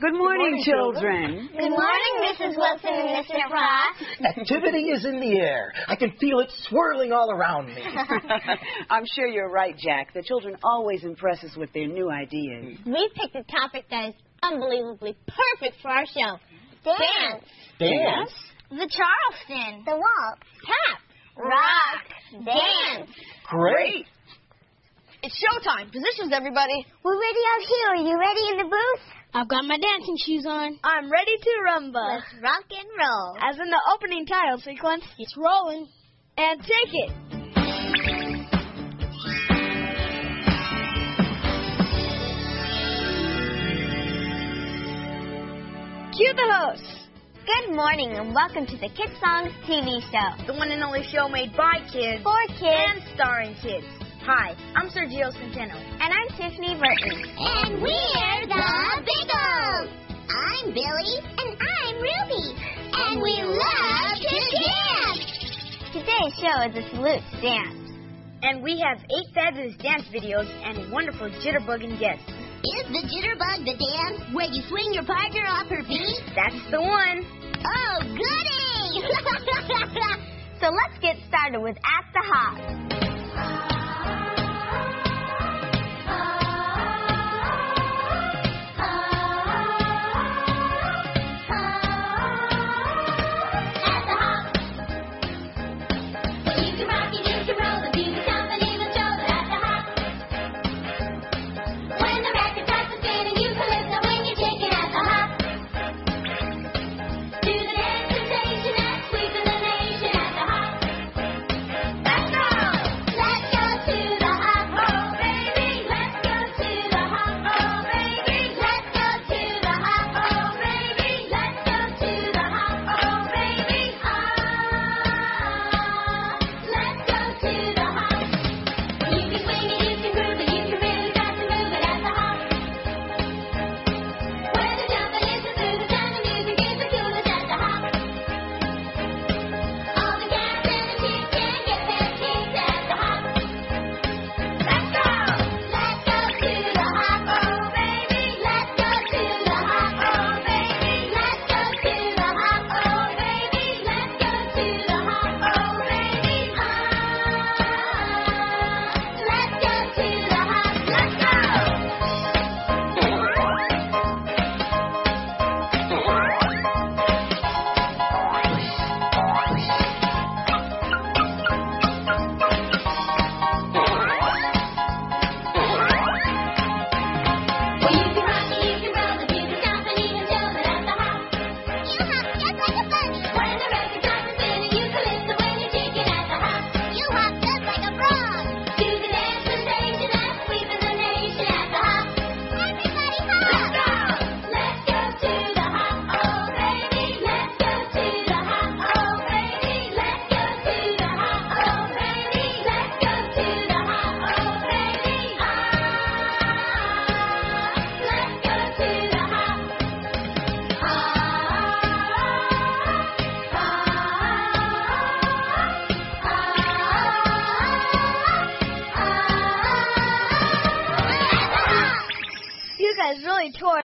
Good morning, children. Good morning, Mrs. Wilson and Mr. Frost. Activity is in the air. I can feel it swirling all around me. I'm sure you're right, Jack. The children always impress us with their new ideas. We picked a topic that is unbelievably perfect for our show. Dance. Dance? The Charleston. The waltz. Tap. Rock. Dance. Great. It's showtime. Positions, everybody. We're ready out here. Are you ready in the booth? I've got my dancing shoes on. I'm ready to rumba. Let's rock and roll. As in the opening title sequence, it's rolling. And take it. Cue the host. Good morning and welcome to the Kid Songs TV show. The one and only show made by kids. For kids. And starring kids. Hi, I'm Sergio Centeno. And I'm Tiffany Burton. And we're the Biggles. I'm Billy. And I'm Ruby. And we love to dance. Today's show is a salute to dance. And we have 8 fabulous dance videos and wonderful jitterbugging guests. Is the jitterbug the dance where you swing your partner off her feet? That's the one. Oh, goody! So let's get started with At the Hop. You guys really tore